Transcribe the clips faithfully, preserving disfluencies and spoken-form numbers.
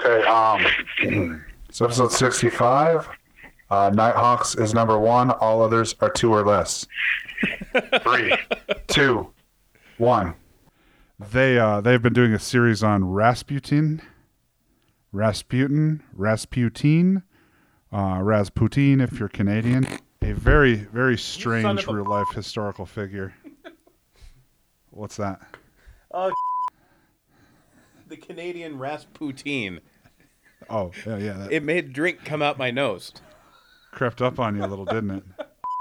Okay, um, it's episode sixty-five. Uh, Nighthawks is number one. All others are two or less. Three, two, one. They, uh, they've been doing a series on Rasputin, Rasputin, Rasputin, uh, Rasputin if you're Canadian. A very, very strange a- real-life historical figure. What's that? Oh, the Canadian Rasputin. Oh, yeah, yeah. That It made drink come out my nose. crept up on you a little, didn't it?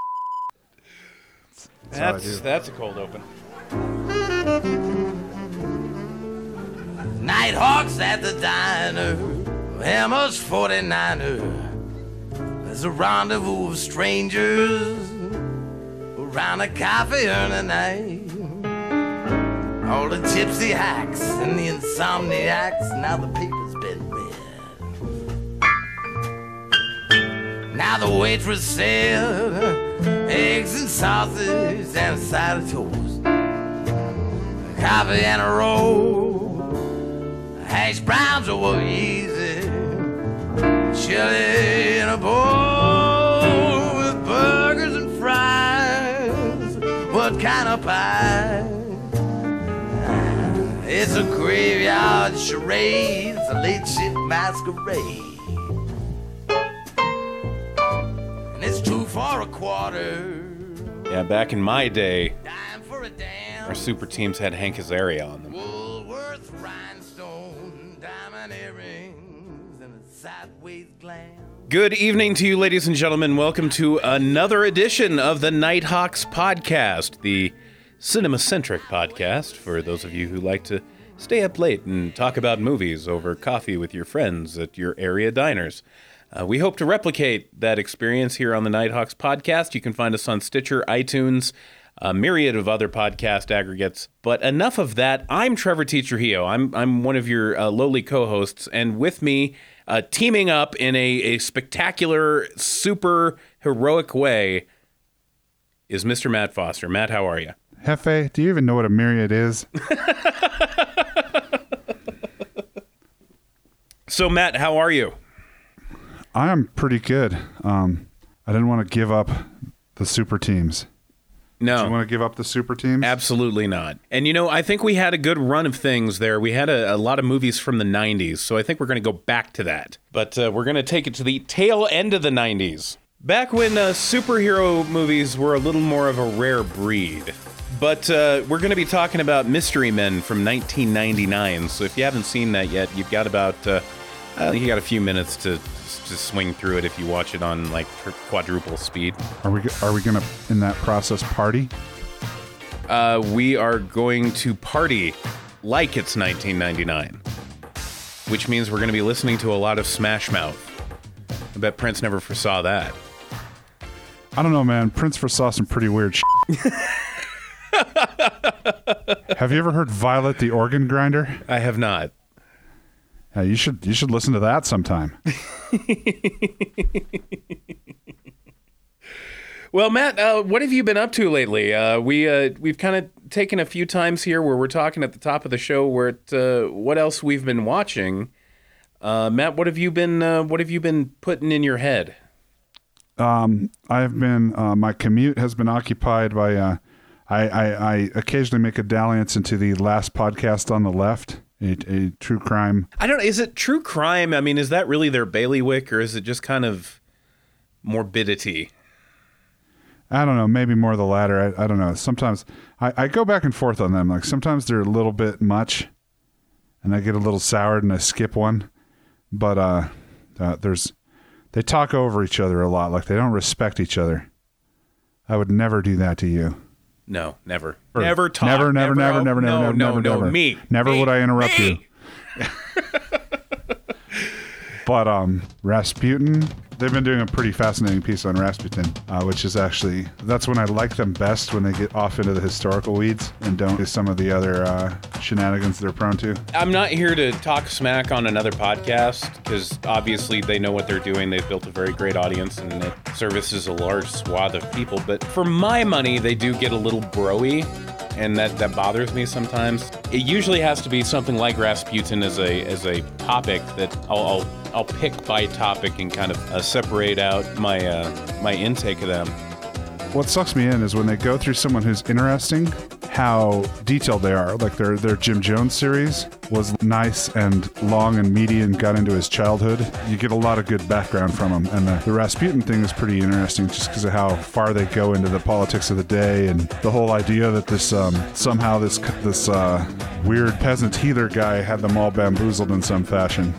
That's, how I That's do. that's a cold open. Nighthawks at the diner, Hammer's forty-niner. There's a rendezvous of strangers around a coffee urn at night. All the gypsy hacks and the insomniacs, now the paper's been read. Now the waitress said, eggs and sausage and a side of toast, coffee and a roll, hash browns over easy, chili in a bowl with burgers and fries. What kind of pie? It's a graveyard charade, it's a late shift masquerade, and it's two for a quarter. Yeah, back in my day, Dime for a damn. our super teams had Hank Azaria on them. Woolworth rhinestone, diamond earrings, and a sideways glam. Good evening to you, ladies and gentlemen. Welcome to another edition of the Nighthawks podcast, the cinema-centric podcast for those of you who like to stay up late and talk about movies over coffee with your friends at your area diners. Uh, we hope to replicate that experience here on the Nighthawks podcast. You can find us on Stitcher, iTunes, a myriad of other podcast aggregates. But enough of that. I'm Trevor T. Trujillo. I'm I'm one of your uh, lowly co-hosts, and with me, uh, teaming up in a, a spectacular, super heroic way, is Mister Matt Foster. Matt, how are you? Hefe, do you even know what a myriad is? So, Matt, how are you? I am pretty good. Um, I didn't want to give up the super teams. No. Do you want to give up the super teams? Absolutely not. And, you know, I think we had a good run of things there. We had a, a lot of movies from the nineties, so I think we're going to go back to that. But uh, we're going to take it to the tail end of the nineties. Back when uh, superhero movies were a little more of a rare breed. But uh, we're going to be talking about Mystery Men from nineteen ninety-nine, so if you haven't seen that yet, you've got about, uh, I think you got a few minutes to to swing through it if you watch it on, like, quadruple speed. Are we are we going to, in that process, party? Uh, we are going to party like it's nineteen ninety-nine, which means we're going to be listening to a lot of Smash Mouth. I bet Prince never foresaw that. I don't know, man. Prince foresaw some pretty weird shit. Have you ever heard Violet the Organ Grinder? I have not. Yeah, you should you should listen to that sometime. Well, Matt, uh, what have you been up to lately? Uh, we uh, we've kind of taken a few times here where we're talking at the top of the show where it, uh, what else we've been watching. Uh, Matt, what have you been uh, what have you been putting in your head? Um, I've been uh, my commute has been occupied by. Uh, I, I I occasionally make a dalliance into the Last Podcast on the Left, a, a true crime. I don't know. Is it true crime? I mean, is that really their bailiwick, or is it just kind of morbidity? I don't know, maybe more the latter. I, I don't know. Sometimes I, I go back and forth on them. Like sometimes they're a little bit much, and I get a little soured and I skip one. But uh, uh, there's they talk over each other a lot. Like they don't respect each other. I would never do that to you. No, never. Or Never talk. Never, never, never, never, no, never, no, never, no, never. me. Never me, would I interrupt me. you. But um, Rasputin, they've been doing a pretty fascinating piece on Rasputin, uh, which is actually, that's when I like them best, when they get off into the historical weeds and don't do some of the other uh, shenanigans they're prone to. I'm not here to talk smack on another podcast, because obviously they know what they're doing. They've built a very great audience, and it services a large swath of people. But for my money, they do get a little bro-y. and that, that bothers me sometimes. It usually has to be something like Rasputin as a as a topic that I'll I'll, I'll pick by topic and kind of uh, separate out my uh, my intake of them. What sucks me in is when they go through someone who's interesting, how detailed they are. Like their their Jim Jones series was nice and long and meaty and got into his childhood. You get a lot of good background from him. And the, the Rasputin thing is pretty interesting just because of how far they go into the politics of the day and the whole idea that this um, somehow this this uh, weird peasant healer guy had them all bamboozled in some fashion.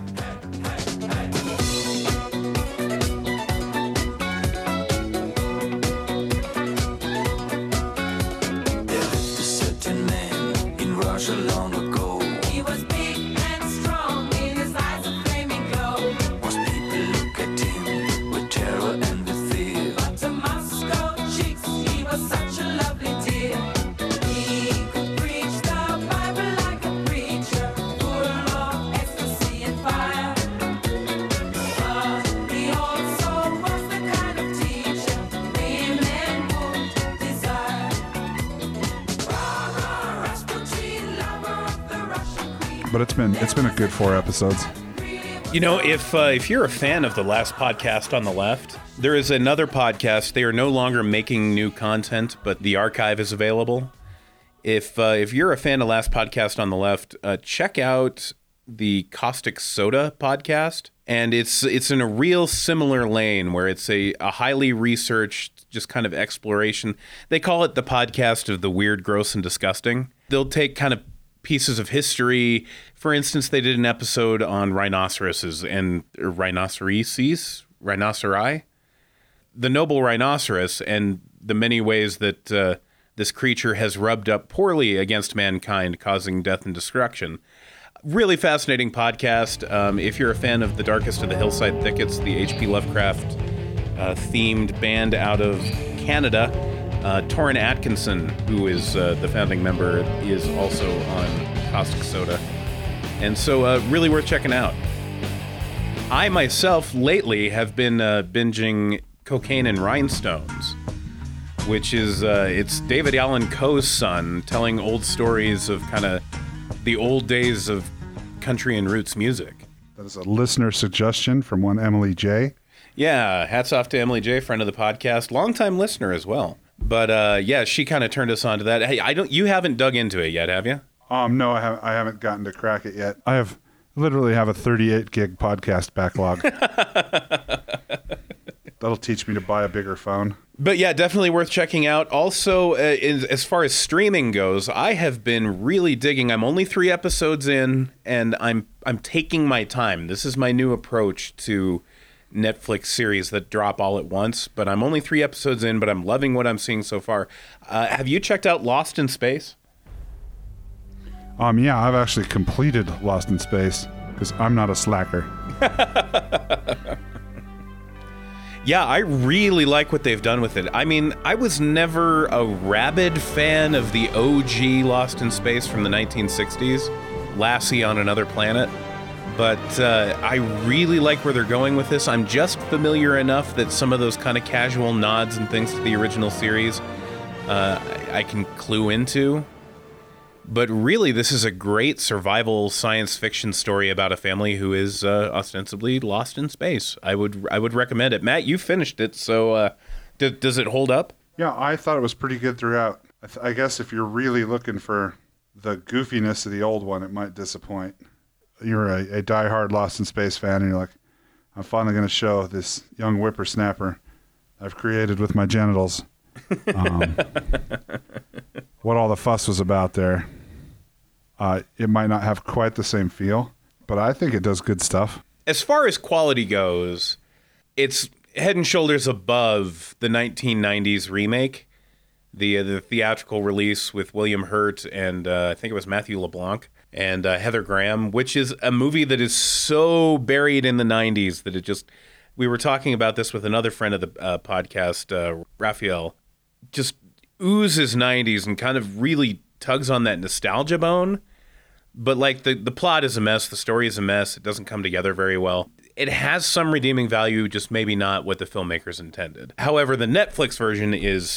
But it's been it's been a good four episodes. You know, if uh, if you're a fan of the last podcast on the left, there is another podcast. They are no longer making new content, but the archive is available. If uh, if you're a fan of last podcast on the left, uh, check out the Caustic Soda podcast, and it's it's in a real similar lane where it's a, a highly researched, just kind of exploration. They call it the podcast of the weird, gross, and disgusting. They'll take kind of pieces of history. For instance, they did an episode on rhinoceroses and or rhinoceroses, rhinoceri, the noble rhinoceros, and the many ways that uh, this creature has rubbed up poorly against mankind, causing death and destruction. Really fascinating podcast. Um, if you're a fan of The Darkest of the Hillside Thickets, the H P Lovecraft uh, themed band out of Canada, Uh, Torrin Atkinson, who is uh, the founding member, is also on Caustic Soda. And so uh, really worth checking out. I myself lately have been uh, binging Cocaine and Rhinestones, which is, uh, it's David Allan Coe's son telling old stories of kind of the old days of country and roots music. That is a listener suggestion from one Emily J. Yeah, hats off to Emily J., friend of the podcast, longtime listener as well. But uh, yeah, she kind of turned us on to that. Hey, I don't. You haven't dug into it yet, have you? Um, no, I haven't. I haven't gotten to crack it yet. I have literally have a thirty-eight gig podcast backlog. That'll teach me to buy a bigger phone. But yeah, definitely worth checking out. Also, uh, in, as far as streaming goes, I have been really digging. I'm only three episodes in, and I'm I'm taking my time. This is my new approach to Netflix series that drop all at once, but I'm only three episodes in, but I'm loving what I'm seeing so far. Uh, have you checked out Lost in Space? Um, yeah, I've actually completed Lost in Space because I'm not a slacker. Yeah, I really like what they've done with it. I mean, I was never a rabid fan of the O G Lost in Space from the nineteen sixties, Lassie on Another Planet. But uh, I really like where they're going with this. I'm just familiar enough that some of those kind of casual nods and things to the original series uh, I can clue into. But really, this is a great survival science fiction story about a family who is uh, ostensibly lost in space. I would I would recommend it. Matt, you finished it, so uh, d- does it hold up? Yeah, I thought it was pretty good throughout. I, th- I guess if you're really looking for the goofiness of the old one, it might disappoint. You're a, a diehard Lost in Space fan, and you're like, I'm finally going to show this young whippersnapper I've created with my genitals um, what all the fuss was about there. Uh, it might not have quite the same feel, but I think it does good stuff. As far as quality goes, it's head and shoulders above the nineteen nineties remake, the uh, the theatrical release with William Hurt and uh, I think it was Matthew LeBlanc and uh, Heather Graham, which is a movie that is so buried in the nineties that it just, we were talking about this with another friend of the uh, podcast, uh, Raphael, just oozes nineties and kind of really tugs on that nostalgia bone. But like the, the plot is a mess, the story is a mess, it doesn't come together very well. It has some redeeming value, just maybe not what the filmmakers intended. However, the Netflix version is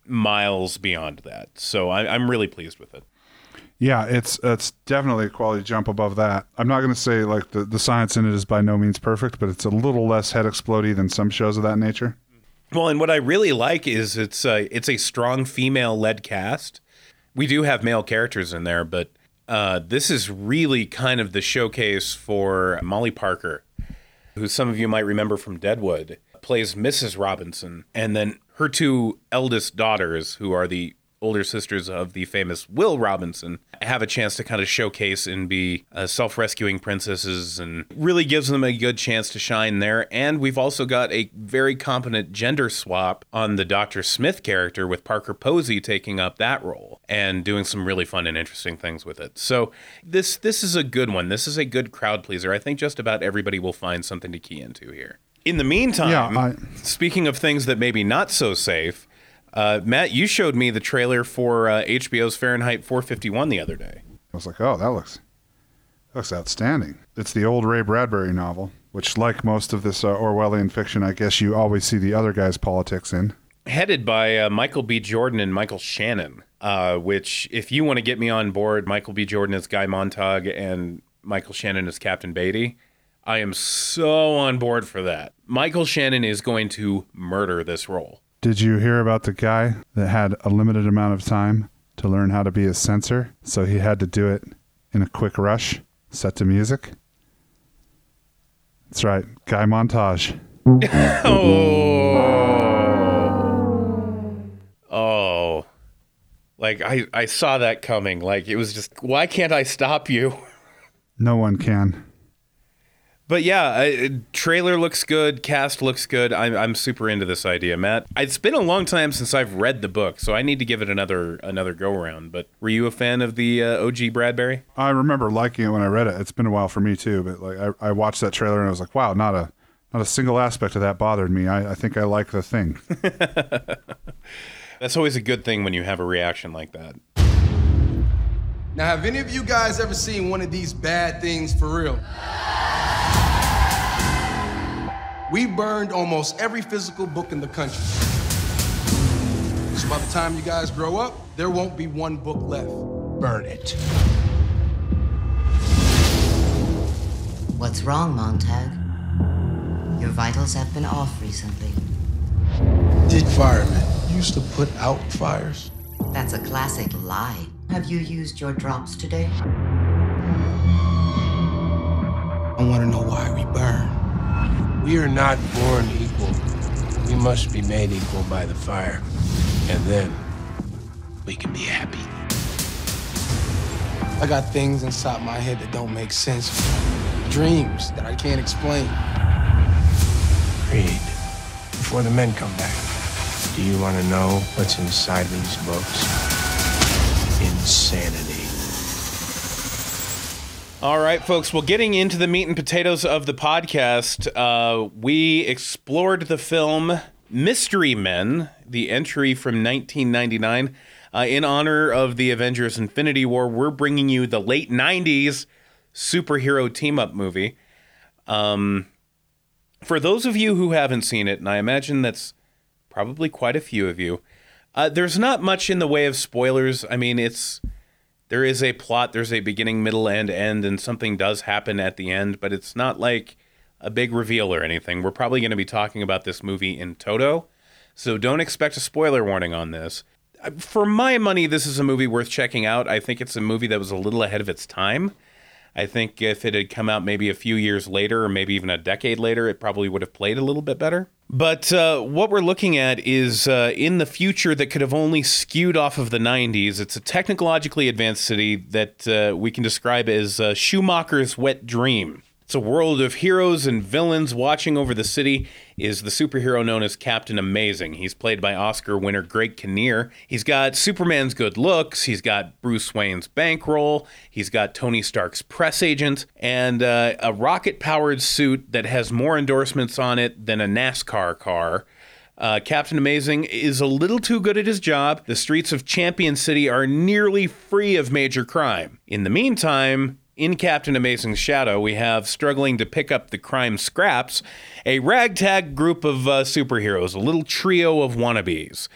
miles beyond that. So I, I'm really pleased with it. Yeah, it's it's definitely a quality jump above that. I'm not going to say like the, the science in it is by no means perfect, but it's a little less head explodey than some shows of that nature. Well, and what I really like is it's a, it's a strong female-led cast. We do have male characters in there, but uh, this is really kind of the showcase for Molly Parker, who some of you might remember from Deadwood, plays Missus Robinson, and then her two eldest daughters, who are the older sisters of the famous Will Robinson, have a chance to kind of showcase and be uh, self-rescuing princesses, and really gives them a good chance to shine there. And we've also got a very competent gender swap on the Doctor Smith character, with Parker Posey taking up that role and doing some really fun and interesting things with it. So this this is a good one. This is a good crowd pleaser. I think just about everybody will find something to key into here. In the meantime, Yeah, I- speaking of things that maybe not so safe, Uh, Matt, you showed me the trailer for uh, H B O's Fahrenheit four fifty-one the other day. I was like, oh, that looks that looks outstanding. It's the old Ray Bradbury novel, which, like most of this uh, Orwellian fiction, I guess you always see the other guy's politics in. Headed by uh, Michael B. Jordan and Michael Shannon, uh, which, if you want to get me on board, Michael B. Jordan as Guy Montag and Michael Shannon as Captain Beatty, I am so on board for that. Michael Shannon is going to murder this role. Did you hear about the guy that had a limited amount of time to learn how to be a censor, so he had to do it in a quick rush, set to music? That's right, Guy Montage. Oh. Oh. Like, I, I saw that coming. Like, it was just, why can't I stop you? No one can. But yeah, I, trailer looks good, cast looks good. I'm I'm super into this idea, Matt. It's been a long time since I've read the book, so I need to give it another another go around. But were you a fan of the uh, O G Bradbury? I remember liking it when I read it. It's been a while for me too, but like I, I watched that trailer and I was like, wow, not a not a single aspect of that bothered me. I, I think I like the thing. That's always a good thing when you have a reaction like that. Now, have any of you guys ever seen one of these bad things for real? We burned almost every physical book in the country. So by the time you guys grow up, there won't be one book left. Burn it. What's wrong, Montag? Your vitals have been off recently. Did firemen used to put out fires? That's a classic lie. Have you used your drops today? I want to know why we burn. We are not born equal. We must be made equal by the fire. And then we can be happy. I got things inside my head that don't make sense. Dreams that I can't explain. Read. Before the men come back, do you want to know what's inside these books? Insanity. All right, folks. Well, getting into the meat and potatoes of the podcast, uh, we explored the film Mystery Men, the entry from nineteen ninety-nine. Uh, in honor of the Avengers Infinity War, we're bringing you the late nineties superhero team-up movie. Um, for those of you who haven't seen it, and I imagine that's probably quite a few of you, uh, there's not much in the way of spoilers. I mean, it's... There is a plot, there's a beginning, middle, and end, and something does happen at the end, but it's not like a big reveal or anything. We're probably going to be talking about this movie in toto, so don't expect a spoiler warning on this. For my money, this is a movie worth checking out. I think it's a movie that was a little ahead of its time. I think if it had come out maybe a few years later, or maybe even a decade later, it probably would have played a little bit better. But uh, what we're looking at is uh, in the future that could have only skewed off of the nineties. It's a technologically advanced city that uh, we can describe as uh, Schumacher's wet dream. It's a world of heroes and villains. Watching over the city is the superhero known as Captain Amazing. He's played by Oscar winner Greg Kinnear. He's got Superman's good looks. He's got Bruce Wayne's bankroll. He's got Tony Stark's press agent and uh, a rocket-powered suit that has more endorsements on it than a NASCAR car. Uh, Captain Amazing is a little too good at his job. The streets of Champion City are nearly free of major crime. In the meantime, in Captain Amazing's shadow, we have, struggling to pick up the crime scraps, a ragtag group of uh, superheroes, a little trio of wannabes.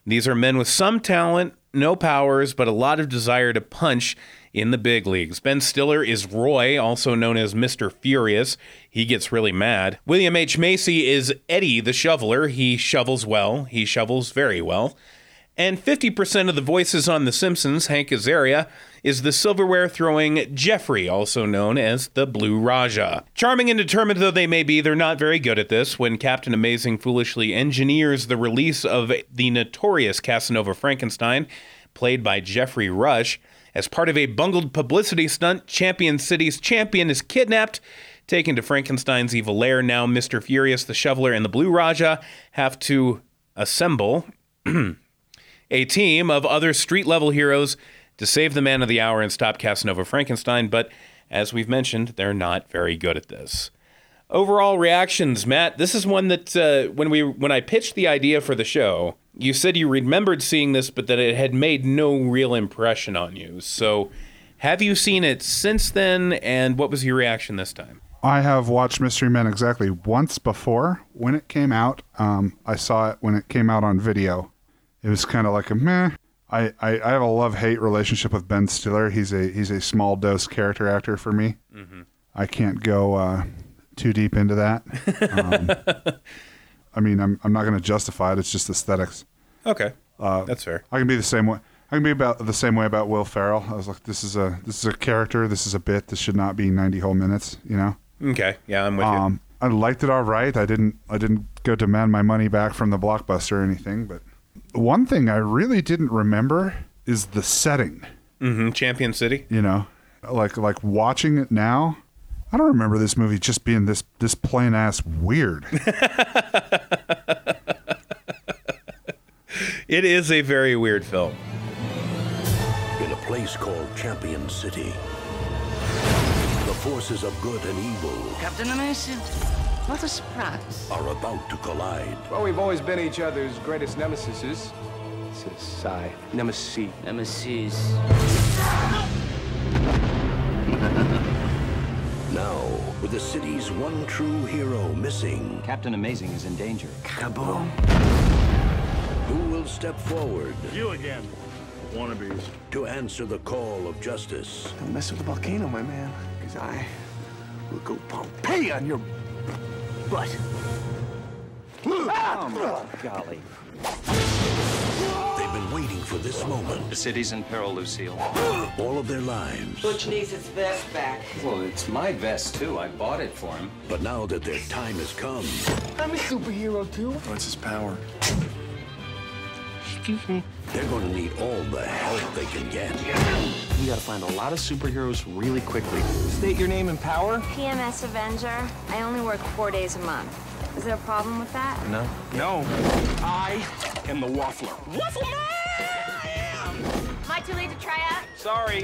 These are men with some talent, no powers, but a lot of desire to punch in the big leagues. Ben Stiller is Roy, also known as Mister Furious. He gets really mad. William H. Macy is Eddie the Shoveler. He shovels well. He shovels very well. And fifty percent of the voices on The Simpsons, Hank Azaria, is the silverware-throwing Jeffrey, also known as the Blue Raja. Charming and determined though they may be, they're not very good at this. When Captain Amazing foolishly engineers the release of the notorious Casanova Frankenstein, played by Jeffrey Rush, as part of a bungled publicity stunt, Champion City's champion is kidnapped, taken to Frankenstein's evil lair. Now Mister Furious, the Shoveler, and the Blue Raja have to assemble a team of other street-level heroes to save the man of the hour and stop Casanova Frankenstein, but as we've mentioned, they're not very good at this. Overall reactions, Matt, this is one that uh, when we when I pitched the idea for the show, you said you remembered seeing this, but that it had made no real impression on you. So have you seen it since then, and what was your reaction this time? I have watched Mystery Men exactly once before. When it came out, um, I saw it when it came out on video. It was kind of like a meh. I, I, I have a love-hate relationship with Ben Stiller. He's a he's a small dose character actor for me. Mm-hmm. I can't go uh, too deep into that. Um, I mean, I'm I'm not going to justify it. It's just aesthetics. Okay, uh, that's fair. I can be the same way. I can be about the same way about Will Ferrell. I was like, this is a this is a character. This is a bit. This should not be ninety whole minutes. You know. Okay. Yeah, I'm with um, you. I liked it all right. I didn't I didn't go demand my money back from the Blockbuster or anything, but. One thing I really didn't remember is the setting. Mm-hmm. Champion City. You know, like like watching it now, I don't remember this movie just being this this plain ass weird. It is a very weird film. In a place called Champion City, the forces of good and evil, Captain Amazing, what a surprise. are about to collide. Well, we've always been each other's greatest nemesis. This is Psy. Nemesis. Nemesis. Now, with the city's one true hero missing, Captain Amazing is in danger. Kaboom. who will step forward You again, wannabes. to answer the call of justice? Don't mess with the volcano, my man, because I will go Pompeii on your butt. Oh, golly. They've been waiting for this moment The city's in peril, Lucille. all of their lives. Butch needs his vest back. Well, it's my vest, too. I bought it for him. But now that their time has come, I'm a superhero, too. What's his power? Excuse me. they're going to need all the help they can get. We gotta find a lot of superheroes really quickly. State your name and power. P M S Avenger. I only work four days a month. Is there a problem with that? No. No. I am the Waffler. Waffle Man! Am I too late to try out? Sorry.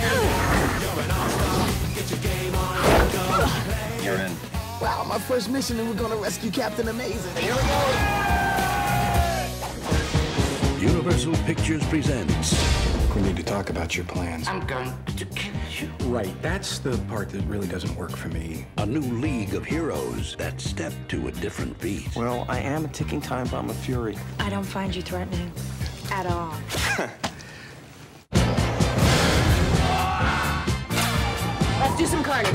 You're in. Wow, my first mission and we're gonna rescue Captain Amazing. Here we go. Universal Pictures presents We need to talk about your plans. I'm going to kill you. Right, that's the part that really doesn't work for me. a new league of heroes that step to a different beat. Well, I am a ticking time bomb of fury. I don't find you threatening at all. Let's do some carnage.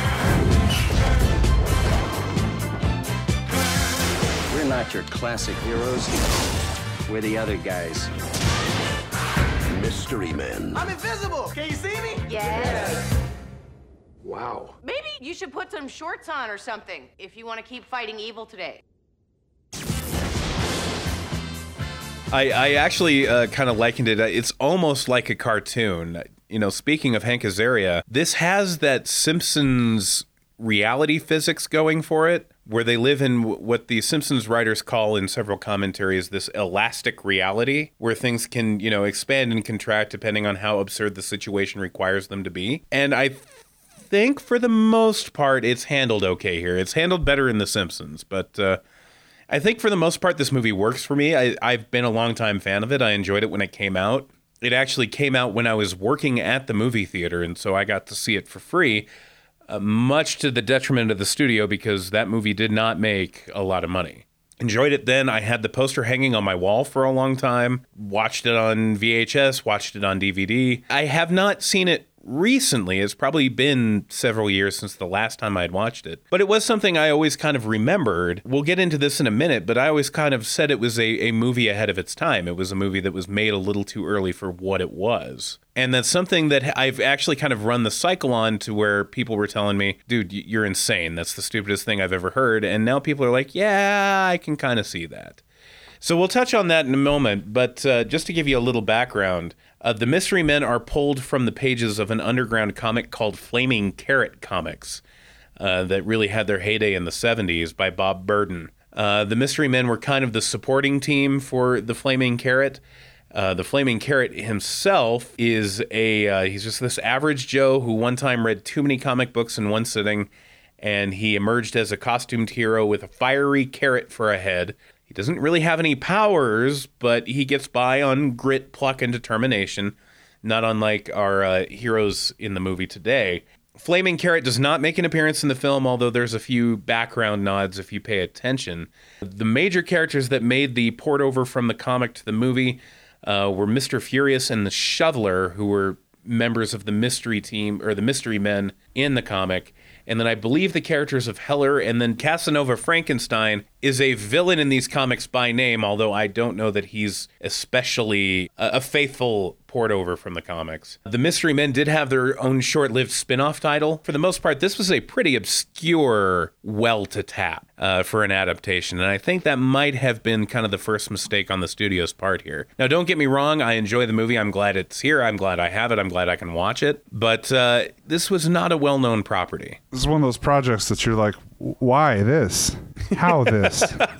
We're not your classic heroes. We're the other guys. Mystery Men. I'm invisible. Can you see me? Yes. Wow. Maybe you should put some shorts on or something if you want to keep fighting evil today. I, I actually uh, kind of likened it. It's almost like a cartoon. You know, speaking of Hank Azaria, this has that Simpsons reality physics going for it, where they live in what the Simpsons writers call in several commentaries this elastic reality, where things can, you know, expand and contract depending on how absurd the situation requires them to be. And I think for the most part, it's handled okay here. It's handled better in The Simpsons, but uh, I think for the most part, this movie works for me. I, I've been a longtime fan of it. I enjoyed it when it came out. It actually came out when I was working at the movie theater, and so I got to see it for free. Uh, much to the detriment of the studio because that movie did not make a lot of money. Enjoyed it then. I had the poster hanging on my wall for a long time. Watched it on V H S, watched it on D V D. I have not seen it recently. It's probably been several years since the last time I'd watched it. But it was something I always kind of remembered. We'll get into this in a minute, but I always kind of said it was a, a movie ahead of its time. It was a movie that was made a little too early for what it was. And that's something that I've actually kind of run the cycle on to where people were telling me, dude, you're insane. That's the stupidest thing I've ever heard. And now people are like, yeah, I can kind of see that. So we'll touch on that in a moment. But uh, just to give you a little background, uh, the Mystery Men are pulled from the pages of an underground comic called Flaming Carrot Comics uh, that really had their heyday in the seventies by Bob Burden. Uh, the Mystery Men were kind of the supporting team for the Flaming Carrot. Uh, the Flaming Carrot himself is a, uh, he's just this average Joe who one time read too many comic books in one sitting, and he emerged as a costumed hero with a fiery carrot for a head. He doesn't really have any powers, but he gets by on grit, pluck, and determination, not unlike our uh, heroes in the movie today. Flaming Carrot does not make an appearance in the film, although there's a few background nods if you pay attention. The major characters that made the port over from the comic to the movie Uh, were Mister Furious and the Shoveler, who were members of the mystery team, or the Mystery Men in the comic. And then I believe the characters of Heller, and then Casanova Frankenstein is a villain in these comics by name, although I don't know that he's especially a, a faithful port over from the comics. The Mystery Men did have their own short-lived spin-off title. For the most part, this was a pretty obscure well to tap uh, for an adaptation, and I think that might have been kind of the first mistake on the studio's part here. Now, don't get me wrong, I enjoy the movie. I'm glad it's here. I'm glad I have it. I'm glad I can watch it. But uh, this was not a well-known property. This is one of those projects that you're like, why this? How this?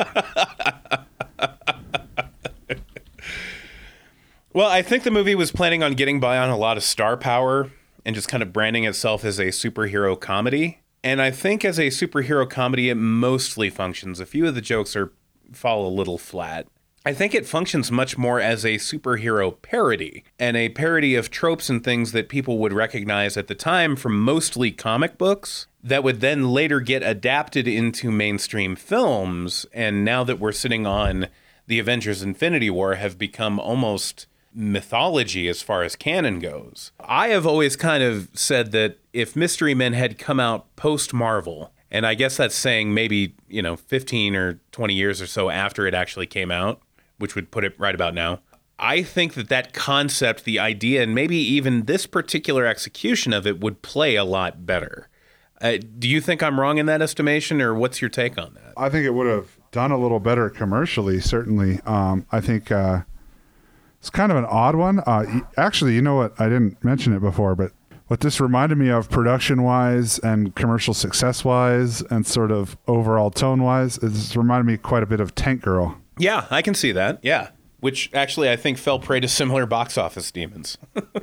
Well, I think the movie was planning on getting by on a lot of star power and just kind of branding itself as a superhero comedy. And I think as a superhero comedy, it mostly functions. A few of the jokes are fall a little flat. I think it functions much more as a superhero parody, and a parody of tropes and things that people would recognize at the time from mostly comic books that would then later get adapted into mainstream films. And now that we're sitting on the Avengers Infinity War, have become almost mythology as far as canon goes. I have always kind of said that if Mystery Men had come out post-Marvel, and I guess that's saying maybe, you know, fifteen or twenty years or so after it actually came out, which would put it right about now, I think that that concept, the idea, and maybe even this particular execution of it would play a lot better. Uh, do you think I'm wrong in that estimation, or what's your take on that? I think it would have done a little better commercially, certainly. Um, I think uh, it's kind of an odd one. Uh, actually, you know what? I didn't mention it before, but what this reminded me of production-wise and commercial success-wise and sort of overall tone-wise, it reminded me quite a bit of Tank Girl. Yeah, I can see that. Yeah. Which actually I think fell prey to similar box office demons.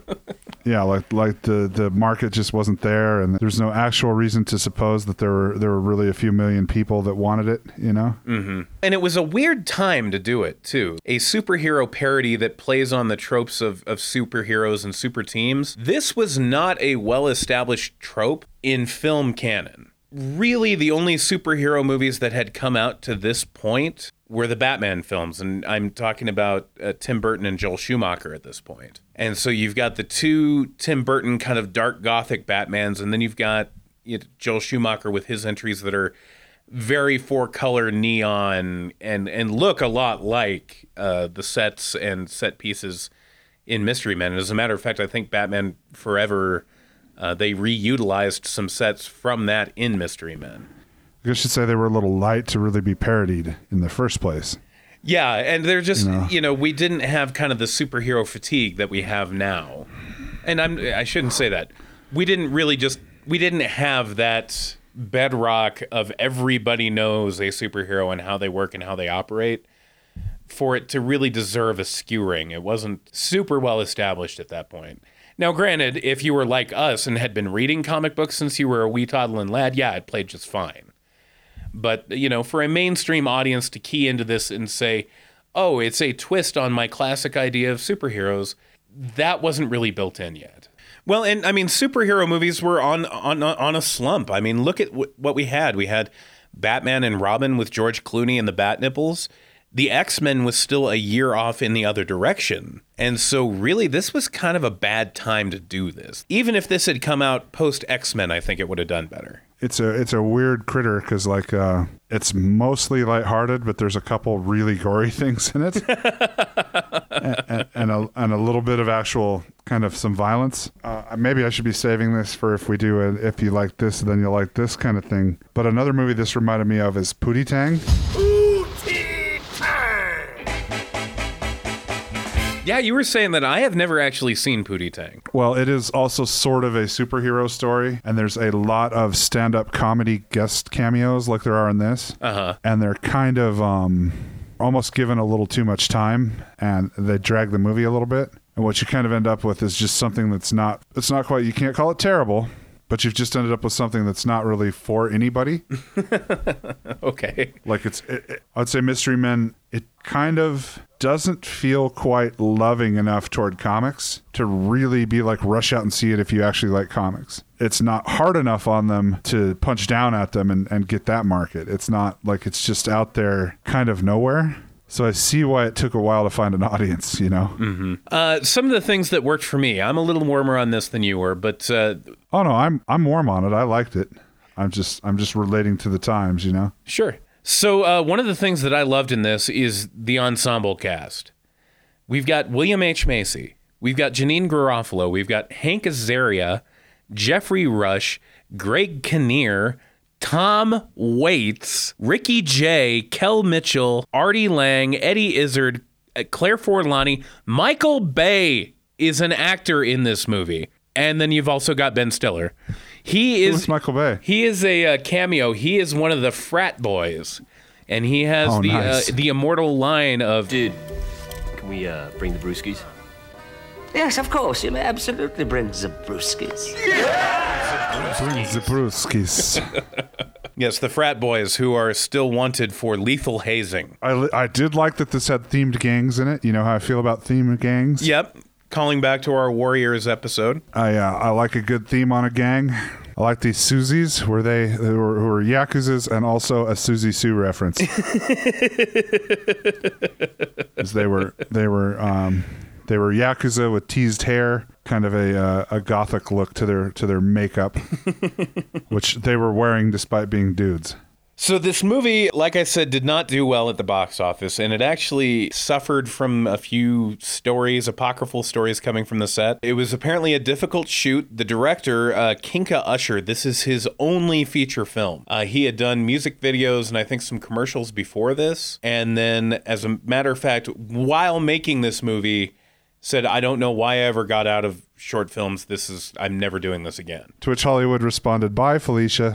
Yeah, like like the, the market just wasn't there, and there's no actual reason to suppose that there were there were really a few million people that wanted it, you know? Mm-hmm. And it was a weird time to do it, too. A superhero parody that plays on the tropes of, of superheroes and super teams. This was not a well-established trope in film canon. Really, the only superhero movies that had come out to this point were the Batman films, and I'm talking about uh, Tim Burton and Joel Schumacher at this point. And so you've got the two Tim Burton kind of dark gothic Batmans, and then you've got you know, Joel Schumacher with his entries that are very four-color neon and, and look a lot like uh, the sets and set pieces in Mystery Men. And as a matter of fact, I think Batman Forever, uh, they reutilized some sets from that in Mystery Men. I guess you'd say they were a little light to really be parodied in the first place. Yeah, and they're just, you know, you know we didn't have kind of the superhero fatigue that we have now. And I'm, I shouldn't say that. We didn't really just, we didn't have that bedrock of everybody knows a superhero and how they work and how they operate for it to really deserve a skewering. It wasn't super well established at that point. Now, granted, if you were like us and had been reading comic books since you were a wee toddling lad, yeah, it played just fine. But, you know, for a mainstream audience to key into this and say, oh, it's a twist on my classic idea of superheroes, that wasn't really built in yet. Well, and I mean, superhero movies were on on on a slump. I mean, look at w- what we had. We had Batman and Robin with George Clooney and the Bat Nipples, the X-Men was still a year off in the other direction. And so really, this was kind of a bad time to do this. Even if this had come out post-X-Men, I think it would have done better. It's a it's a weird critter because like uh, it's mostly lighthearted, but there's a couple really gory things in it, and, and, and a and a little bit of actual kind of some violence. Uh, maybe I should be saving this for if we do a if you like this, then you'll like this kind of thing. But another movie this reminded me of is Pootie Tang. Yeah, you were saying that I have never actually seen Pootie Tang. Well, it is also sort of a superhero story, and there's a lot of stand-up comedy guest cameos like there are in this. Uh-huh. And they're kind of um, almost given a little too much time, and they drag the movie a little bit. And what you kind of end up with is just something that's not, it's not quite, you can't call it terrible, but you've just ended up with something that's not really for anybody. Okay. Like it's, it, it, I'd say Mystery Men, it kind of doesn't feel quite loving enough toward comics to really be like rush out and see it if you actually like comics. It's not hard enough on them to punch down at them and, and get that market. It's not like it's just out there kind of nowhere. So I see why it took a while to find an audience, you know? Mm-hmm. Uh, some of the things that worked for me, I'm a little warmer on this than you were, but... Uh, oh, no, I'm I'm warm on it. I liked it. I'm just I'm just relating to the times, you know? Sure. So uh, one of the things that I loved in this is the ensemble cast. We've got William H. Macy. We've got Janine Garofalo. We've got Hank Azaria, Jeffrey Rush, Greg Kinnear, Tom Waits, Ricky Jay, Kel Mitchell, Artie Lang, Eddie Izzard, Claire Forlani. Michael Bay is an actor in this movie. And then you've also got Ben Stiller. He is Who's Michael Bay? He is a, uh cameo. He is one of the frat boys. And he has oh, the nice. uh, the immortal line of... Dude, can we uh, bring the brewskis? Yes, of course. You may absolutely bring the brewskis. Bring the brewskis. Yes, the frat boys who are still wanted for lethal hazing. I, li- I did like that this had themed gangs in it. You know how I feel about themed gangs? Yep. Calling back to our Warriors episode. I uh, I like a good theme on a gang. I like these Susies, where they who were, who were Yakuzas and also a Susie Sue reference. they were they were um, they were Yakuza with teased hair, kind of a uh, a gothic look to their to their makeup, which they were wearing despite being dudes. So this movie, like I said, did not do well at the box office, and it actually suffered from a few stories, apocryphal stories coming from the set. It was apparently a difficult shoot. The director, uh, Kinka Usher, this is his only feature film. Uh, he had done music videos and I think some commercials before this, and then, as a matter of fact, while making this movie, said, I don't know why I ever got out of short films. This is, I'm never doing this again. To which Hollywood responded, bye, Felicia.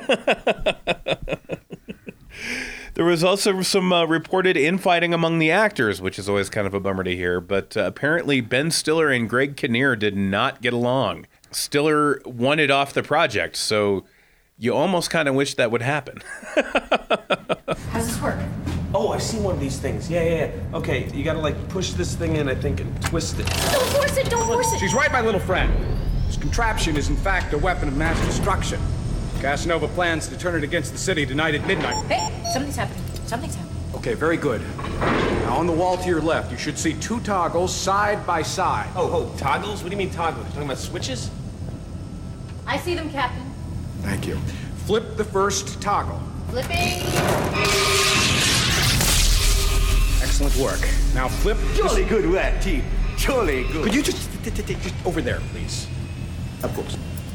There was also some uh, reported infighting among the actors, which is always kind of a bummer to hear. But uh, apparently Ben Stiller and Greg Kinnear did not get along. Stiller wanted off the project, so you almost kind of wish that would happen. How's this work? Oh, I've seen one of these things. Yeah, yeah, yeah. Okay, you gotta like push this thing in, I think, and twist it. Don't force it, don't force it. She's right, my little friend. This contraption is in fact a weapon of mass destruction. Casanova plans to turn it against the city tonight at midnight. Hey, something's happening. Something's happening. Okay, very good. Now on the wall to your left, you should see two toggles side by side. Oh, oh, toggles? What do you mean toggles? You're talking about switches? I see them, Captain. Thank you. Flip the first toggle. Flipping. Excellent work. Now flip. Jolly good work, team. Jolly good. Could you just, just over there, please? Of course.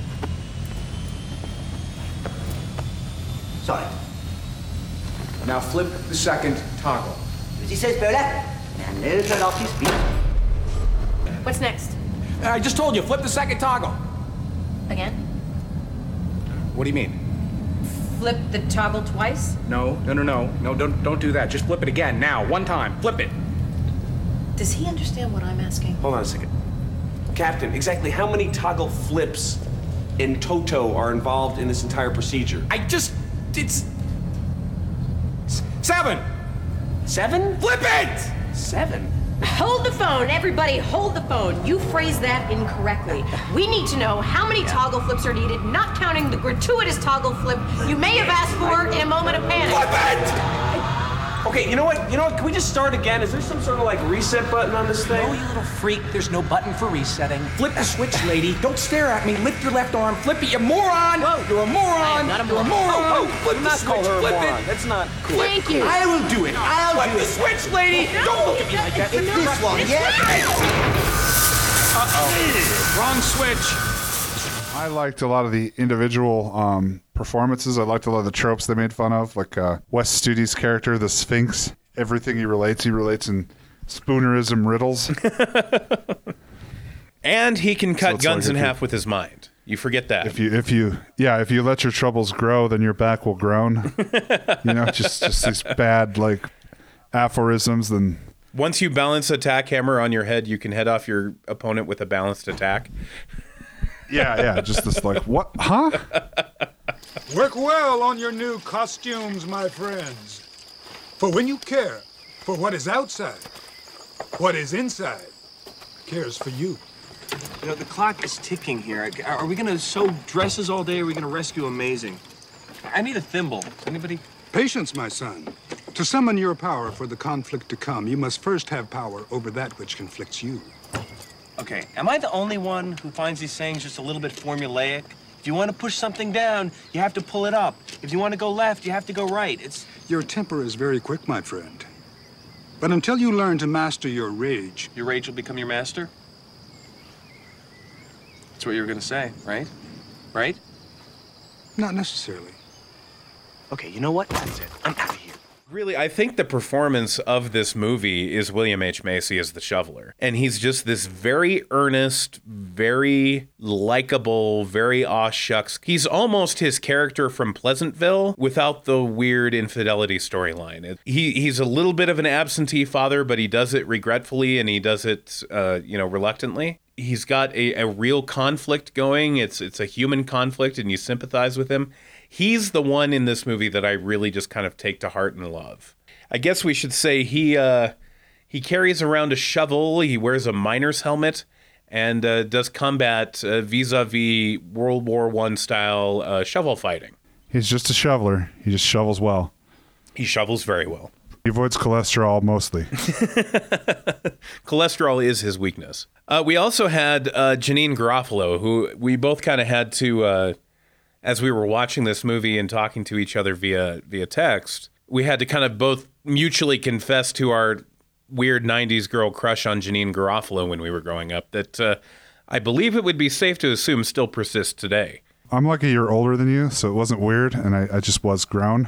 Sorry. Now flip the second toggle. He says, Bella, and no turn off his feet. What's next? I just told you, flip the second toggle. Again? What do you mean? Flip the toggle twice? No, no, no, no. No, don't don't do that. Just flip it again. Now, one time. Flip it. Does he understand what I'm asking? Hold on a second. Captain, exactly how many toggle flips in toto are involved in this entire procedure? I just... It's... Seven! Seven? Flip it! Seven? Hold the phone, everybody, hold the phone. You phrased that incorrectly. We need to know how many toggle flips are needed, not counting the gratuitous toggle flip you may have asked for in a moment happened? Okay, you know what? You know what? Can we just start again? Is there some sort of like reset button on this thing? No, you little freak. There's no button for resetting. Flip the switch, lady. Don't stare at me. Lift your left arm. Flip it, you moron. Whoa. You're a moron. not a You're a moron. moron. Oh, oh, Flip do the not switch. call her a Flip moron. it. That's not cool. Thank you. I will do it. I'll Flip do the it. switch, lady. No. Don't look at me like that. It's No. this one. It's Yeah. Uh-oh. Wrong switch. I liked a lot of the individual um, performances. I liked a lot of the tropes they made fun of, like uh, Wes Studi's character, the Sphinx. Everything he relates, he relates in Spoonerism riddles. And he can cut So it's guns like in if you- half with his mind. You forget that. If you, if you, yeah, if you let your troubles grow, then your back will groan. You know, just just these bad like aphorisms. Then Once you balance attack hammer on your head, you can head off your opponent with a balanced attack. yeah, yeah, just this like what, huh? Work well on your new costumes, my friends. For when you care for what is outside, what is inside cares for you. You know, the clock is ticking here. Are we gonna sew dresses all day, or are we gonna rescue Amazing? I need a thimble. Anybody? Patience, my son. To summon your power for the conflict to come, you must first have power over that which conflicts you. Okay, am I the only one who finds these sayings just a little bit formulaic? If you want to push something down, you have to pull it up. If you want to go left, you have to go right. It's... Your temper is very quick, my friend. But until you learn to master your rage... Your rage will become your master? That's what you were going to say, right? Right? Not necessarily. Okay, you know what? That's it. I'm out of here. Really, I think the performance of this movie is William H. Macy as the shoveler. And he's just this very earnest, very likable, very aw shucks. He's almost his character from Pleasantville without the weird infidelity storyline. He He's a little bit of an absentee father, but he does it regretfully and he does it, uh, you know, reluctantly. He's got a, a real conflict going. It's it's a human conflict and you sympathize with him. He's the one in this movie that I really just kind of take to heart and love. I guess we should say he uh, he carries around a shovel, he wears a miner's helmet, and uh, does combat uh, vis-a-vis World War One style uh, shovel fighting. He's just a shoveler. He just shovels well. He shovels very well. He avoids cholesterol mostly. Cholesterol is his weakness. Uh, we also had uh, Janine Garofalo, who we both kind of had to... Uh, as we were watching this movie and talking to each other via via text, we had to kind of both mutually confess to our weird nineties girl crush on Janine Garofalo when we were growing up that uh, I believe it would be safe to assume still persists today. I'm like a year older than you, so it wasn't weird, and I, I just was grown.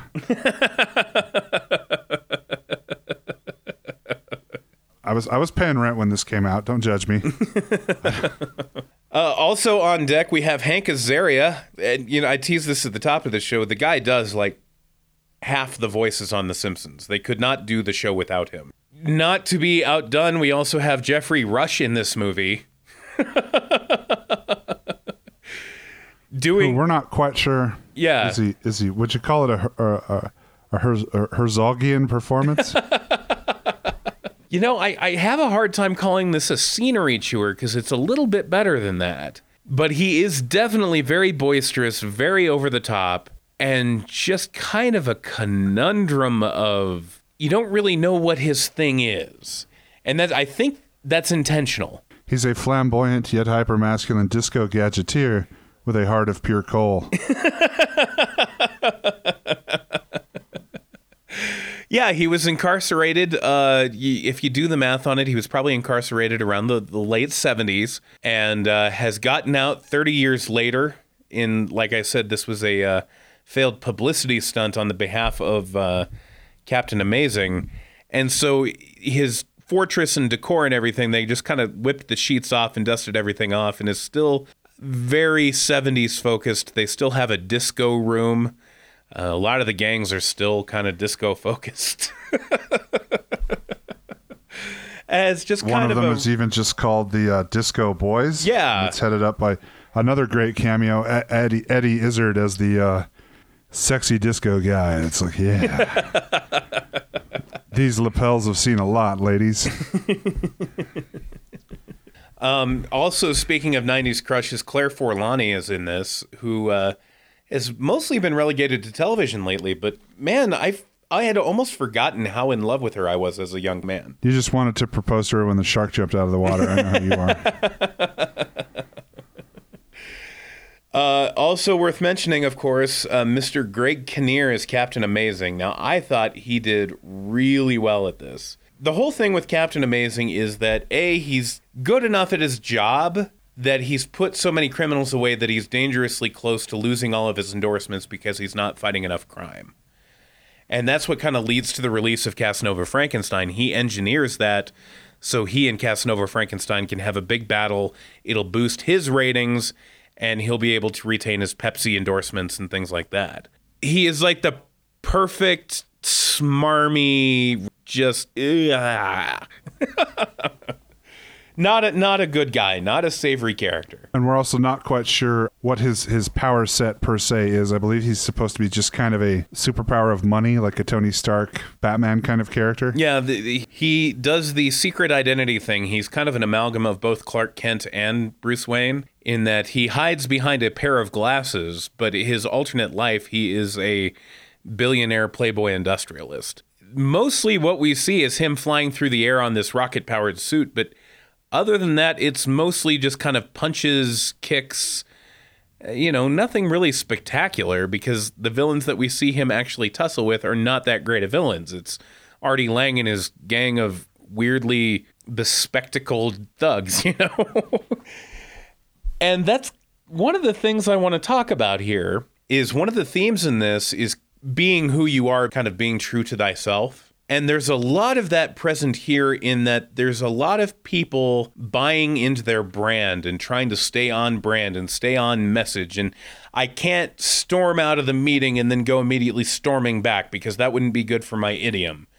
I was I was paying rent when this came out. Don't judge me. Uh, also on deck, we have Hank Azaria. And, you know, I teased this at the top of the show. The guy does, like, half the voices on The Simpsons. They could not do the show without him. Not to be outdone, we also have Jeffrey Rush in this movie. Doing... We're not quite sure. Yeah. Is he, is he, would you call it a, a, a, a, Herz, a Herzogian performance? You know, I, I have a hard time calling this a scenery chewer because it's a little bit better than that. But he is definitely very boisterous, very over the top, and just kind of a conundrum of you don't really know what his thing is. And that I think that's intentional. He's a flamboyant yet hyper-masculine disco gadgeteer with a heart of pure coal. Yeah, he was incarcerated. Uh, if you do the math on it, he was probably incarcerated around the, the late seventies and uh, has gotten out thirty years later. In, like I said, this was a uh, failed publicity stunt on the behalf of uh, Captain Amazing. And so his fortress and decor and everything, they just kind of whipped the sheets off and dusted everything off and is still very seventies focused. They still have a disco room. Uh, a lot of the gangs are still kind of disco focused. It's just kind One of of them a, is even just called the uh, Disco Boys. Yeah. And it's headed up by another great cameo, Eddie, Eddie Izzard as the uh, sexy disco guy. And it's like, yeah. These lapels have seen a lot, ladies. um, also, speaking of nineties crushes, Claire Forlani is in this, who... Uh, has mostly been relegated to television lately, but man, I I had almost forgotten how in love with her I was as a young man. You just wanted to propose to her when the shark jumped out of the water. I know how you are. Uh, also worth mentioning, of course, uh, Mister Greg Kinnear is Captain Amazing. Now, I thought he did really well at this. The whole thing with Captain Amazing is that, A, he's good enough at his job that he's put so many criminals away that he's dangerously close to losing all of his endorsements because he's not fighting enough crime. And that's what kind of leads to the release of Casanova Frankenstein. He engineers that so he and Casanova Frankenstein can have a big battle. It'll boost his ratings, and he'll be able to retain his Pepsi endorsements and things like that. He is like the perfect, smarmy, just... Uh, not a, not a good guy, not a savory character. And we're also not quite sure what his, his power set per se is. I believe he's supposed to be just kind of a superpower of money, like a Tony Stark, Batman kind of character. Yeah, the, the, he does the secret identity thing. He's kind of an amalgam of both Clark Kent and Bruce Wayne, in that he hides behind a pair of glasses, but his alternate life, he is a billionaire playboy industrialist. Mostly what we see is him flying through the air on this rocket-powered suit, but other than that, it's mostly just kind of punches, kicks, you know, nothing really spectacular, because the villains that we see him actually tussle with are not that great of villains. It's Artie Lang and his gang of weirdly bespectacled thugs, you know? And that's one of the things I want to talk about here, is one of the themes in this is being who you are, kind of being true to thyself. And there's a lot of that present here, in that there's a lot of people buying into their brand and trying to stay on brand and stay on message. And I can't storm out of the meeting and then go immediately storming back, because that wouldn't be good for my idiom.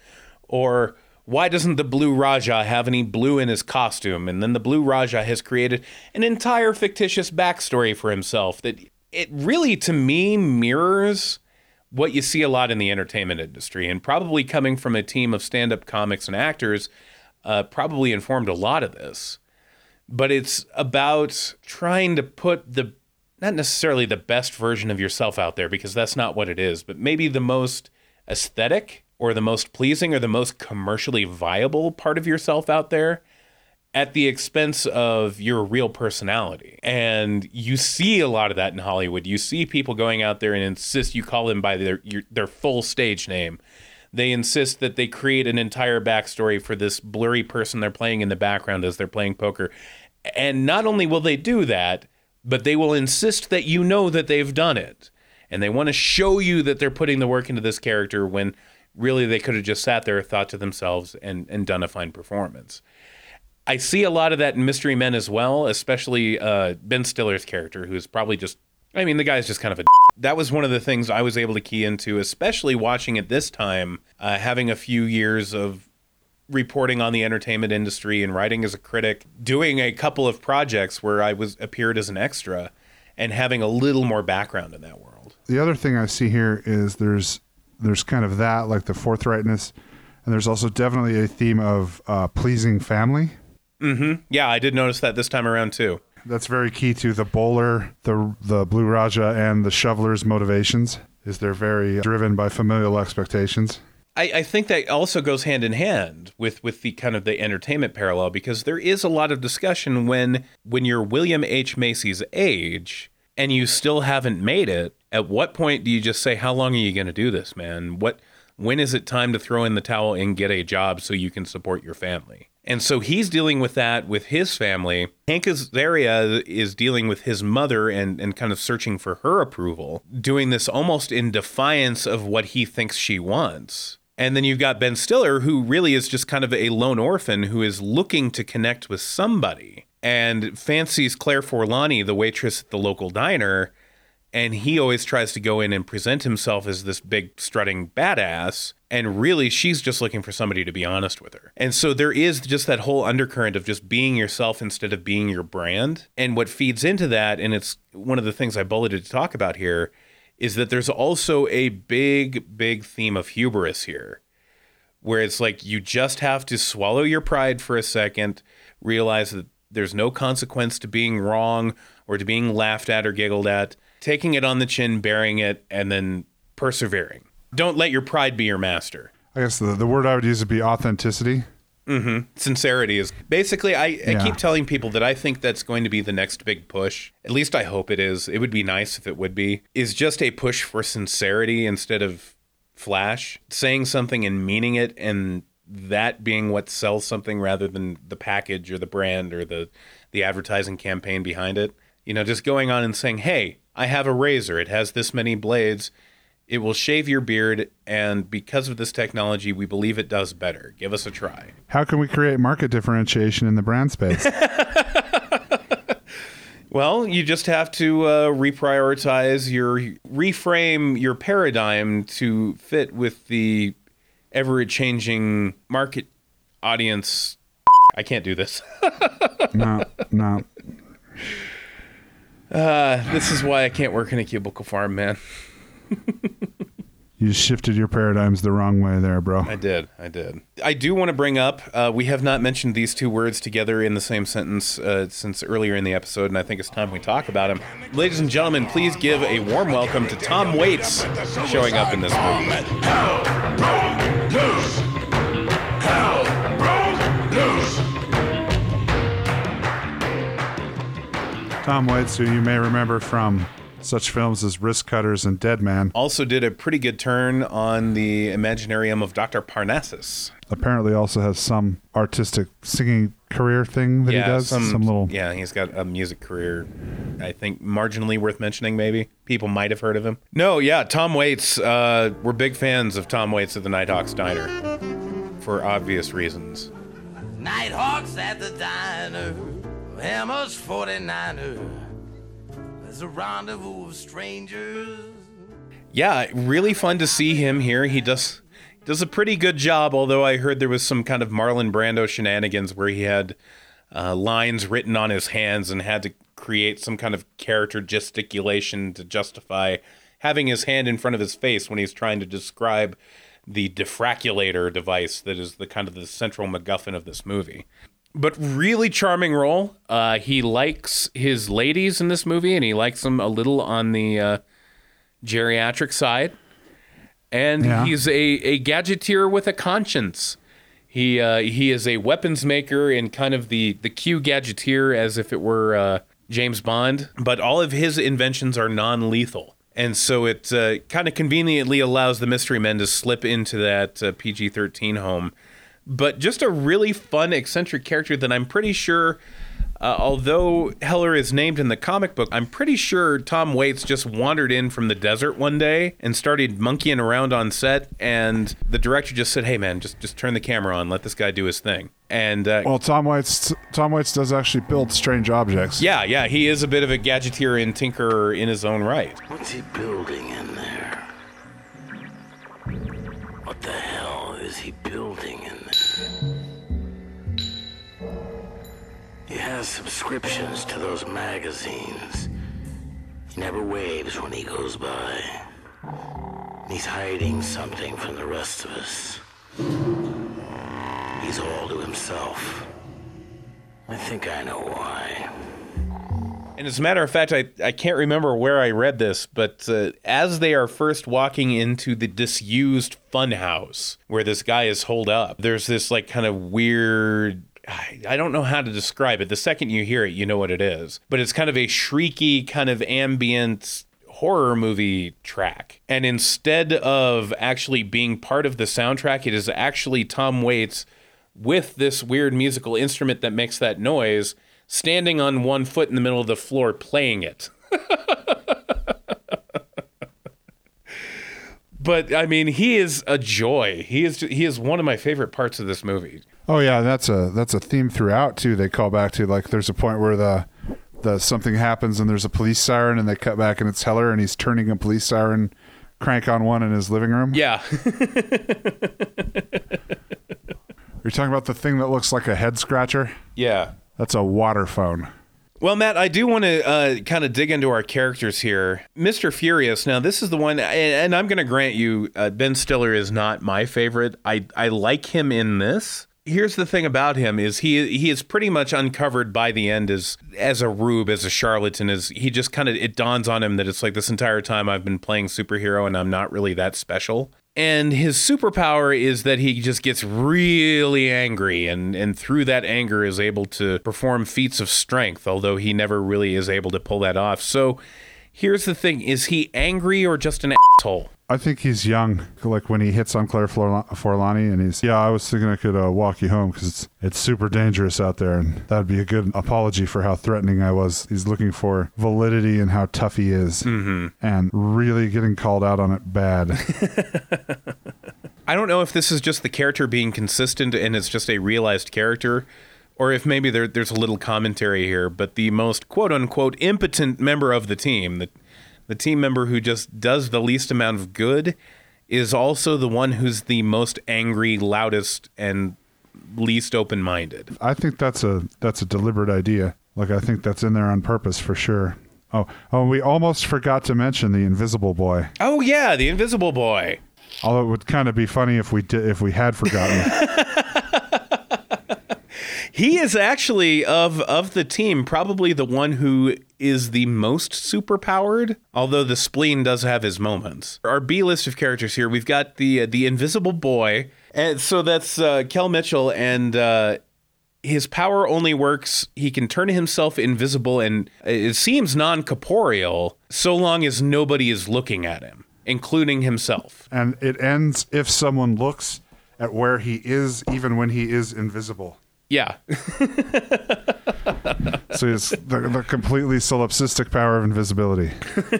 Or why doesn't the Blue Raja have any blue in his costume? And then the Blue Raja has created an entire fictitious backstory for himself that it really, to me, mirrors what you see a lot in the entertainment industry, and probably coming from a team of stand-up comics and actors, uh, probably informed a lot of this. But it's about trying to put the, not necessarily the best version of yourself out there, because that's not what it is, but maybe the most aesthetic or the most pleasing or the most commercially viable part of yourself out there, at the expense of your real personality. And you see a lot of that in Hollywood. You see people going out there and insist you call them by their your, their full stage name. They insist that they create an entire backstory for this blurry person they're playing in the background as they're playing poker. And not only will they do that, but they will insist that you know that they've done it. And they want to show you that they're putting the work into this character, when really they could have just sat there, thought to themselves, and, and done a fine performance. I see a lot of that in Mystery Men as well, especially uh, Ben Stiller's character, who's probably just, I mean, the guy's just kind of a That was one of the things I was able to key into, especially watching it this time, uh, having a few years of reporting on the entertainment industry and writing as a critic, doing a couple of projects where I was appeared as an extra, and having a little more background in that world. The other thing I see here is there's there's kind of that, like the forthrightness, and there's also definitely a theme of uh, pleasing family. Mm-hmm. Yeah, I did notice that this time around too. That's very key to the bowler, the the Blue Raja, and the shoveler's motivations, is they're very driven by familial expectations. I, I think that also goes hand in hand with, with the kind of the entertainment parallel, because there is a lot of discussion when when you're William H. Macy's age and you still haven't made it. At what point do you just say, how long are you going to do this, man? What when is it time to throw in the towel and get a job so you can support your family? And so he's dealing with that with his family. Hank Azaria is dealing with his mother and, and kind of searching for her approval, doing this almost in defiance of what he thinks she wants. And then you've got Ben Stiller, who really is just kind of a lone orphan who is looking to connect with somebody and fancies Claire Forlani, the waitress at the local diner. And he always tries to go in and present himself as this big strutting badass. And really, she's just looking for somebody to be honest with her. And so there is just that whole undercurrent of just being yourself instead of being your brand. And what feeds into that, and it's one of the things I bulleted to talk about here, is that there's also a big, big theme of hubris here, where it's like you just have to swallow your pride for a second, realize that there's no consequence to being wrong or to being laughed at or giggled at, taking it on the chin, bearing it, and then persevering. Don't let your pride be your master. I guess the, the word I would use would be authenticity. Mm-hmm. Sincerity is basically, I, I Yeah. keep telling people that I think that's going to be the next big push. At least I hope it is. It would be nice if it would be. Is just a push for sincerity instead of flash. Saying something and meaning it, and that being what sells something rather than the package or the brand or the, the advertising campaign behind it. You know, just going on and saying, hey, I have a razor. It has this many blades. It will shave your beard, and because of this technology, we believe it does better. Give us a try. How can we create market differentiation in the brand space? Well, you just have to uh, reprioritize your, reframe your paradigm to fit with the ever-changing market audience. I can't do this. no, no. Uh, this is why I can't work in a cubicle farm, man. You shifted your paradigms the wrong way there, bro. I did. I did. I do want to bring up, uh, we have not mentioned these two words together in the same sentence uh, since earlier in the episode, and I think it's time we talk about them. Ladies and gentlemen, please give a warm welcome to Tom Waits showing up in this movie. Tom Waits, who you may remember from such films as Wrist Cutters and Dead Man. Also did a pretty good turn on the Imaginarium of Doctor Parnassus. Apparently also has some artistic singing career thing that yeah, he does. Some, Some little... Yeah, he's got a music career, I think, marginally worth mentioning, maybe. People might have heard of him. No, yeah, Tom Waits. Uh, we're big fans of Tom Waits at the Nighthawks Diner for obvious reasons. Nighthawks at the diner, Emma's forty-niner. There's a rendezvous of strangers. Yeah, really fun to see him here. He does does a pretty good job, although I heard there was some kind of Marlon Brando shenanigans where he had uh, lines written on his hands and had to create some kind of character gesticulation to justify having his hand in front of his face when he's trying to describe the defraculator device that is the kind of the central MacGuffin of this movie. But really charming role. Uh, he likes his ladies in this movie, and he likes them a little on the uh, geriatric side. And Yeah. he's a, a gadgeteer with a conscience. He uh, he is a weapons maker and kind of the, the Q gadgeteer as if it were uh, James Bond. But all of his inventions are non-lethal. And so it uh, kind of conveniently allows the Mystery Men to slip into that uh, P G thirteen home. But just a really fun, eccentric character that I'm pretty sure, uh, although Heller is named in the comic book, I'm pretty sure Tom Waits just wandered in from the desert one day and started monkeying around on set. And the director just said, hey, man, just just turn the camera on. Let this guy do his thing. And uh, Well, Tom Waits Tom Waits does actually build strange objects. yeah, yeah, he is a bit of a gadgeteer and tinkerer in his own right. What's he building in there? What the hell is he building in there? He has subscriptions to those magazines. He never waves when he goes by. He's hiding something from the rest of us. He's all to himself. I think I know why. And as a matter of fact, I, I can't remember where I read this, but uh, as they are first walking into the disused funhouse where this guy is holed up, there's this like kind of weird, I, I don't know how to describe it. The second you hear it, you know what it is. But it's kind of a shrieky, kind of ambient horror movie track. And instead of actually being part of the soundtrack, it is actually Tom Waits with this weird musical instrument that makes that noise, standing on one foot in the middle of the floor playing it. But I mean, he is a joy. He is he is one of my favorite parts of this movie. Oh yeah, that's a that's a theme throughout too. They call back to, like, there's a point where the the something happens and there's a police siren and they cut back and it's Heller and he's turning a police siren crank on one in his living room. Yeah. You're talking about the thing that looks like a head scratcher? Yeah. That's a water phone. Well, Matt, I do want to uh, kind of dig into our characters here. Mister Furious, now this is the one, and, and I'm going to grant you, uh, Ben Stiller is not my favorite. I, I like him in this, Here's the thing about him is he he is pretty much uncovered by the end as as a rube, as a charlatan. As he just kind of, it dawns on him that it's like this entire time I've been playing superhero and I'm not really that special. And his superpower is that he just gets really angry and, and through that anger is able to perform feats of strength, although he never really is able to pull that off. So here's the thing. Is he angry or just an asshole? I think he's young, like when he hits on Claire Forla- Forlani, and he's, yeah, I was thinking I could uh, walk you home because it's, it's super dangerous out there, and that'd be a good apology for how threatening I was. He's looking for validity and how tough he is, mm-hmm. and really getting called out on it bad. I don't know if this is just the character being consistent and it's just a realized character, or if maybe there, there's a little commentary here, but the most quote-unquote impotent member of the team, the The team member who just does the least amount of good is also the one who's the most angry, loudest, and least open-minded. I think that's a that's a deliberate idea. Like, I think that's in there on purpose for sure. Oh, oh, we almost forgot to mention the Invisible Boy. Oh yeah, the Invisible Boy. Although it would kind of be funny if we did, if we had forgotten. He is actually, of of the team, probably the one who is the most superpowered, although the spleen does have his moments. Our B list of characters here, we've got the uh, the Invisible Boy, and so that's uh, Kel Mitchell, and uh, his power only works, he can turn himself invisible, and it seems non-corporeal, so long as nobody is looking at him, including himself. And it ends if someone looks at where he is, even when he is invisible. Yeah. So it's the, the completely solipsistic power of invisibility.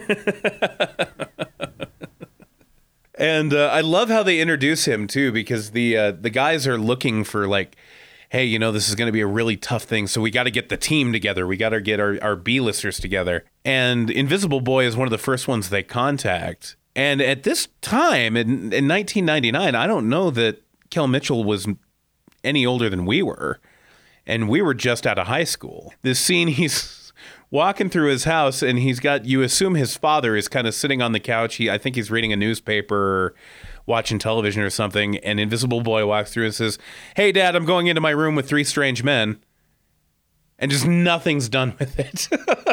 And uh, I love how they introduce him, too, because the uh, the guys are looking for, like, hey, you know, this is going to be a really tough thing, so we got to get the team together. We got to get our, our B-listers together. And Invisible Boy is one of the first ones they contact. And at this time, in, in nineteen ninety-nine, I don't know that Kel Mitchell was any older than we were, and we were just out of high school. This scene, he's walking through his house, and he's got, you assume his father is kind of sitting on the couch. He, I think he's reading a newspaper or watching television or something, and Invisible Boy walks through and says, "Hey, Dad, I'm going into my room with three strange men." And just nothing's done with it.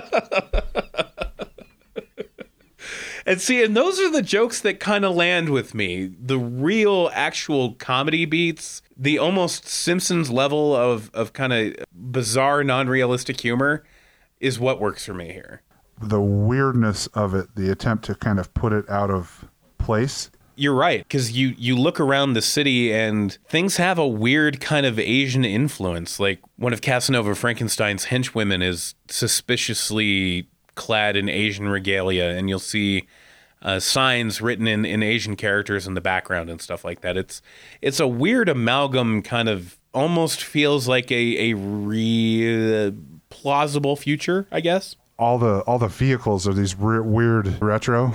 And see, and those are the jokes that kind of land with me. The real, actual comedy beats, the almost Simpsons level of, of kind of bizarre, non-realistic humor is what works for me here. The weirdness of it, the attempt to kind of put it out of place. You're right, because you, you look around the city and things have a weird kind of Asian influence. Like one of Casanova Frankenstein's henchwomen is suspiciously clad in Asian regalia, and you'll see uh, signs written in, in Asian characters in the background and stuff like that. It's it's a weird amalgam, kind of almost feels like a, a re- plausible future, I guess. All the all the vehicles are these re- weird retro.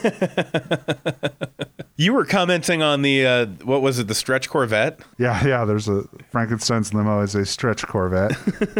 You were commenting on the, uh, what was it, the stretch Corvette? Yeah, yeah, there's a Frankenstein's limo is a stretch Corvette.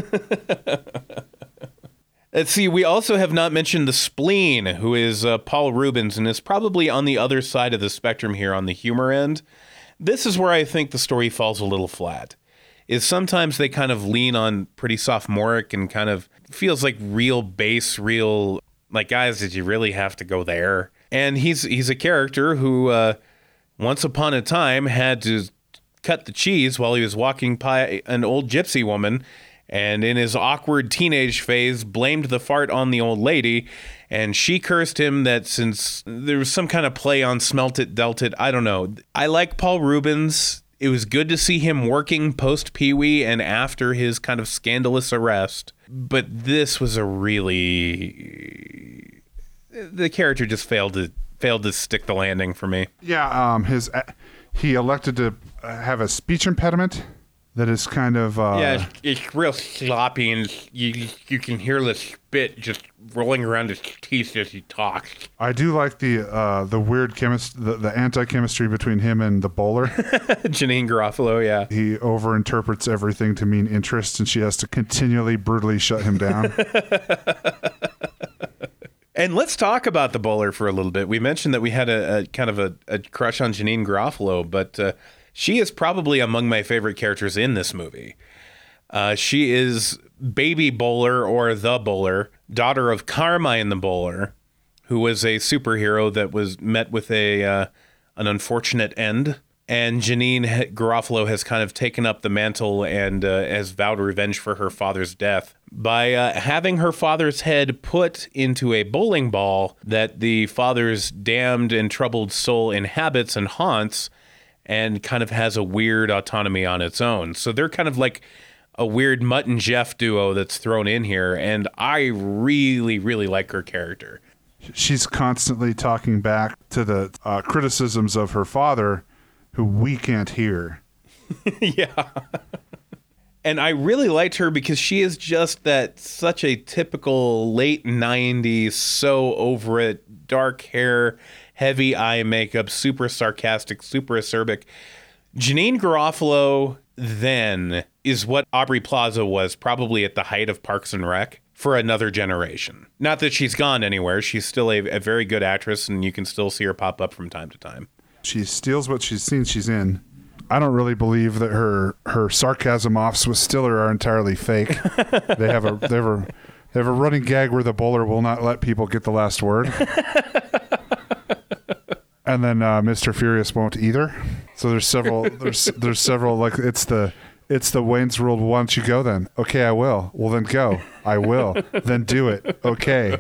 Let's see, we also have not mentioned the spleen, who is uh, Paul Reubens, and is probably on the other side of the spectrum here on the humor end. This is where I think the story falls a little flat, is sometimes they kind of lean on pretty sophomoric and kind of feels like real base, real, like, guys, did you really have to go there? And he's he's a character who uh, once upon a time had to cut the cheese while he was walking by an old gypsy woman, and in his awkward teenage phase blamed the fart on the old lady, and she cursed him that since there was some kind of play on smelt it, dealt it, I don't know. I like Paul Reubens. It was good to see him working post Pee-wee and after his kind of scandalous arrest, but this was a really... The character just failed to failed to stick the landing for me. Yeah, um, his he elected to have a speech impediment that is kind of uh, yeah, it's, it's real sloppy, and you you can hear the spit just rolling around his teeth as he talks. I do like the uh, the weird chemist the, the anti-chemistry between him and the bowler. Janeane Garofalo, yeah. He overinterprets everything to mean interest, and she has to continually brutally shut him down. And let's talk about the bowler for a little bit. We mentioned that we had a, a kind of a, a crush on Janeane Garofalo, but uh, She is probably among my favorite characters in this movie. Uh, she is Baby Bowler, or the Bowler, daughter of Carmine the Bowler, who was a superhero that was met with a uh, an unfortunate end. And Janine Garofalo has kind of taken up the mantle and uh, has vowed revenge for her father's death by uh, having her father's head put into a bowling ball that the father's damned and troubled soul inhabits and haunts, and kind of has a weird autonomy on its own. So they're kind of like a weird Mutt and Jeff duo that's thrown in here, and I really, really like her character. She's constantly talking back to the uh, criticisms of her father, who we can't hear. Yeah. And I really liked her because she is just that such a typical late nineties, so over it, dark hair, heavy eye makeup, super sarcastic, super acerbic. Janine Garofalo then is what Aubrey Plaza was probably at the height of Parks and Rec for another generation. Not that she's gone anywhere. She's still a, a very good actress, and you can still see her pop up from time to time. She steals what she's seen she's in. I don't really believe that her her sarcasm offs with Stiller are entirely fake. they have a they have a they have a running gag where the bowler will not let people get the last word. And then uh, Mister Furious won't either. So there's several there's there's several like it's the it's the Wayne's World. Why don't you go then? Okay, I will. Well then go. I will. Then do it. Okay.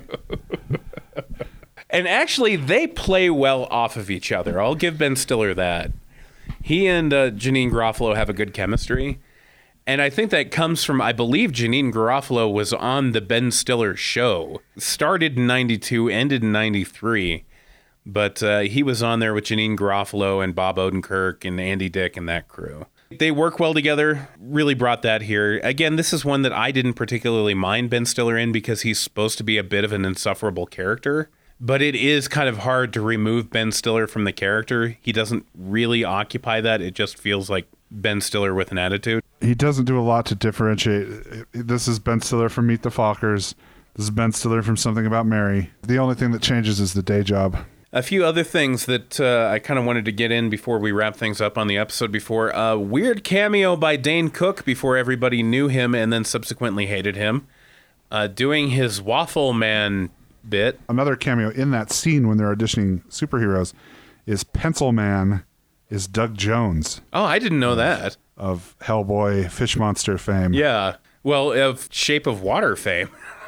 And actually, they play well off of each other. I'll give Ben Stiller that. He and uh, Janine Garofalo have a good chemistry. And I think that comes from, I believe Janine Garofalo was on the Ben Stiller show. Started in ninety-two, ended in ninety-three. But uh, he was on there with Janine Garofalo and Bob Odenkirk and Andy Dick and that crew. They work well together, really brought that here. Again, this is one that I didn't particularly mind Ben Stiller in because he's supposed to be a bit of an insufferable character. But it is kind of hard to remove Ben Stiller from the character. He doesn't really occupy that. It just feels like Ben Stiller with an attitude. He doesn't do a lot to differentiate. This is Ben Stiller from Meet the Fockers. This is Ben Stiller from Something About Mary. The only thing that changes is the day job. A few other things that uh, I kind of wanted to get in before we wrap things up on the episode before. A uh, weird cameo by Dane Cook before everybody knew him and then subsequently hated him. Uh, doing his Waffle Man bit. Another cameo in that scene when they're auditioning superheroes is Pencil Man is Doug Jones. Oh, I didn't know of, that. Of Hellboy, Fish Monster fame. Yeah. Well, of Shape of Water fame.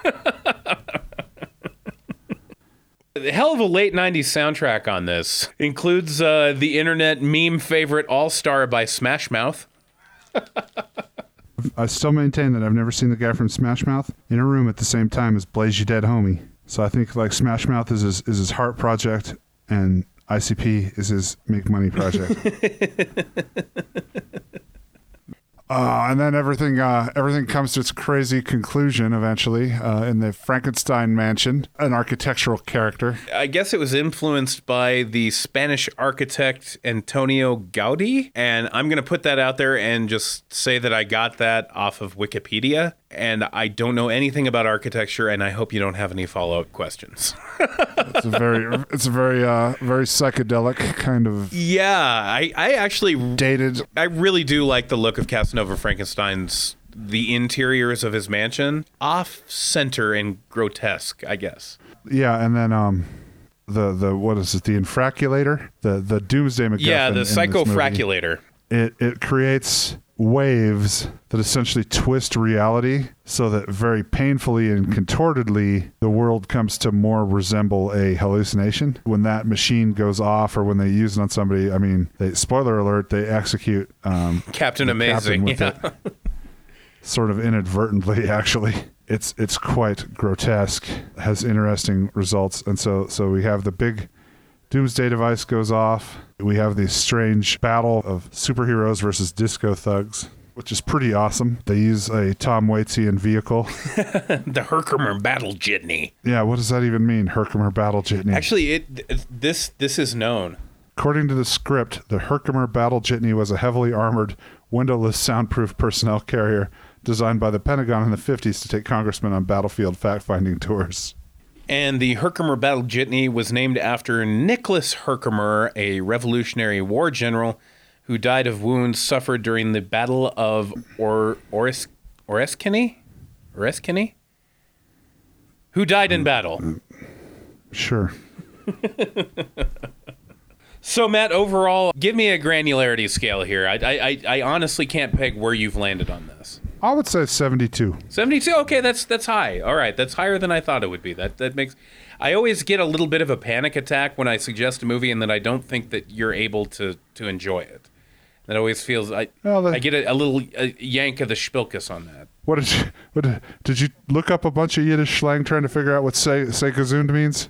The hell of a late nineties soundtrack on this. Includes uh, the internet meme favorite All-Star by Smash Mouth. I still maintain that I've never seen the guy from Smash Mouth in a room at the same time as Blaze You Dead Homie. So I think like Smash Mouth is his, is his heart project and I C P is his make money project. Uh, and then everything uh, everything comes to its crazy conclusion eventually uh, in the Frankenstein mansion, an architectural character. I guess it was influenced by the Spanish architect Antonio Gaudí. And I'm going to put that out there and just say that I got that off of Wikipedia. And I don't know anything about architecture, and I hope you don't have any follow-up questions. It's a very, it's a very, uh, very psychedelic kind of. Yeah, I, I actually dated. I really do like the look of Casanova Frankenstein's the interiors of his mansion, off-center and grotesque, I guess. Yeah, and then um, the the what is it? The infraculator, the the Doomsday MacGuffin. Yeah, the psychofraculator. It it creates waves that essentially twist reality so that very painfully and contortedly the world comes to more resemble a hallucination. When that machine goes off or when they use it on somebody, I mean, they, spoiler alert, they execute um, Captain Amazing. Captain with yeah. it, sort of inadvertently, actually. It's it's quite grotesque, has interesting results. And so so we have the big Doomsday device goes off. We have this strange battle of superheroes versus disco thugs, which is pretty awesome. They use a Tom Waitsian vehicle. The Herkimer Battle Jitney. Yeah, what does that even mean, Herkimer Battle Jitney? Actually, it this this is known. According to the script, the Herkimer Battle Jitney was a heavily armored, windowless, soundproof personnel carrier designed by the Pentagon in the fifties to take congressmen on battlefield fact-finding tours. And the Herkimer Battle Jitney was named after Nicholas Herkimer, a Revolutionary War general who died of wounds suffered during the Battle of or Oris Oriskany? Oriskany? Who died in battle? Sure. So, Matt, overall, give me a granularity scale here. I, I, I honestly can't peg where you've landed on this. I would say seventy-two. seventy-two? Okay, that's that's high. All right, that's higher than I thought it would be. That that makes. I always get a little bit of a panic attack when I suggest a movie and that I don't think that you're able to to enjoy it. That always feels I well, the, I get a, a little a yank of the spilkus on that. What did you what did, did you look up a bunch of Yiddish slang trying to figure out what say say gesund means?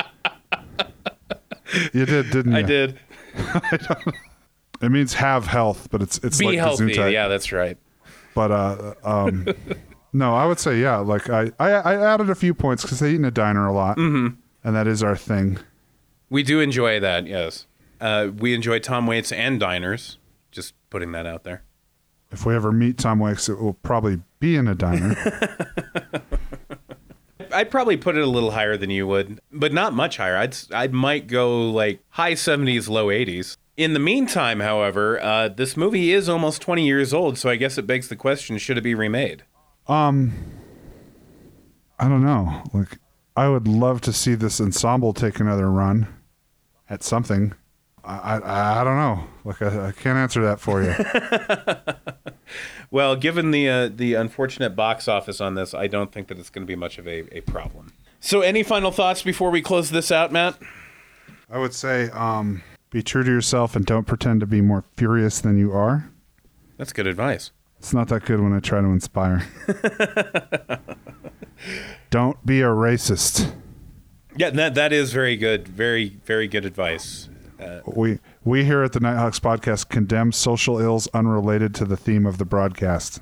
You did, didn't you? I did. I don't, it means have health, but it's it's be like healthy. Gesundheit. Yeah, that's right. But uh, um, no, I would say yeah. Like I, I, I added a few points because they eat in a diner a lot, mm-hmm. and that is our thing. We do enjoy that. Yes, uh, we enjoy Tom Waits and diners. Just putting that out there. If we ever meet Tom Waits, it will probably be in a diner. I'd probably put it a little higher than you would, but not much higher. I'd I might go like high seventies, low eighties. In the meantime, however, uh, this movie is almost twenty years old, so I guess it begs the question: should it be remade? Um, I don't know. Like, I would love to see this ensemble take another run at something. I I, I don't know. Like, I, I can't answer that for you. Well, given the uh, the unfortunate box office on this, I don't think that it's going to be much of a, a problem. So, any final thoughts before we close this out, Matt? I would say, um, be true to yourself and don't pretend to be more furious than you are. That's good advice. It's not that good when I try to inspire. Don't be a racist. Yeah, that that is very good. Very, very good advice. Uh, we we here at the Nighthawks podcast condemn social ills unrelated to the theme of the broadcast.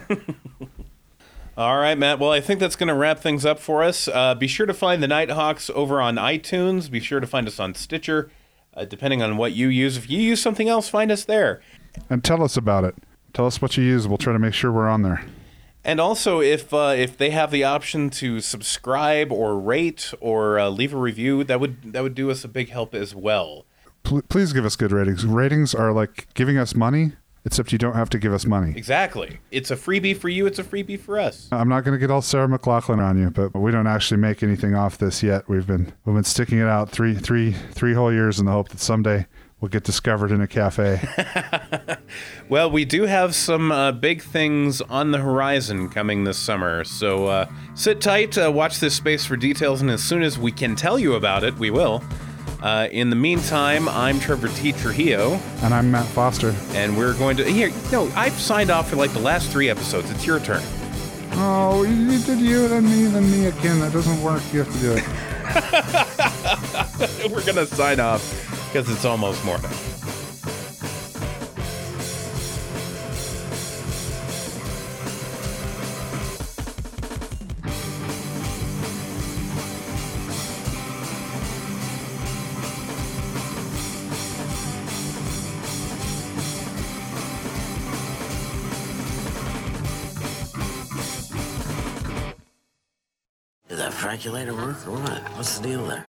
All right, Matt. Well, I think that's going to wrap things up for us. Uh, be sure to find the Nighthawks over on iTunes. Be sure to find us on Stitcher, uh, depending on what you use. If you use something else, find us there. And tell us about it. Tell us what you use. We'll try to make sure we're on there. And also, if uh, if they have the option to subscribe or rate or uh, leave a review, that would that would do us a big help as well. Please give us good ratings. Ratings are like giving us money, except you don't have to give us money. Exactly. It's a freebie for you. It's a freebie for us. I'm not going to get all Sarah McLachlan on you, but we don't actually make anything off this yet. We've been we've been sticking it out three three three whole years in the hope that someday we'll get discovered in a cafe. Well, we do have some uh, big things on the horizon coming this summer, so uh, sit tight, uh, watch this space for details, and as soon as we can tell you about it, we will. Uh, in the meantime, I'm Trevor T. Trujillo. And I'm Matt Foster. And we're going to... Here, no, I've signed off for like the last three episodes. It's your turn. Oh, you did you, then me, then me again. That doesn't work. You have to do it. We're going to sign off because it's almost morning. Did that fraculator work or what? What's the deal there?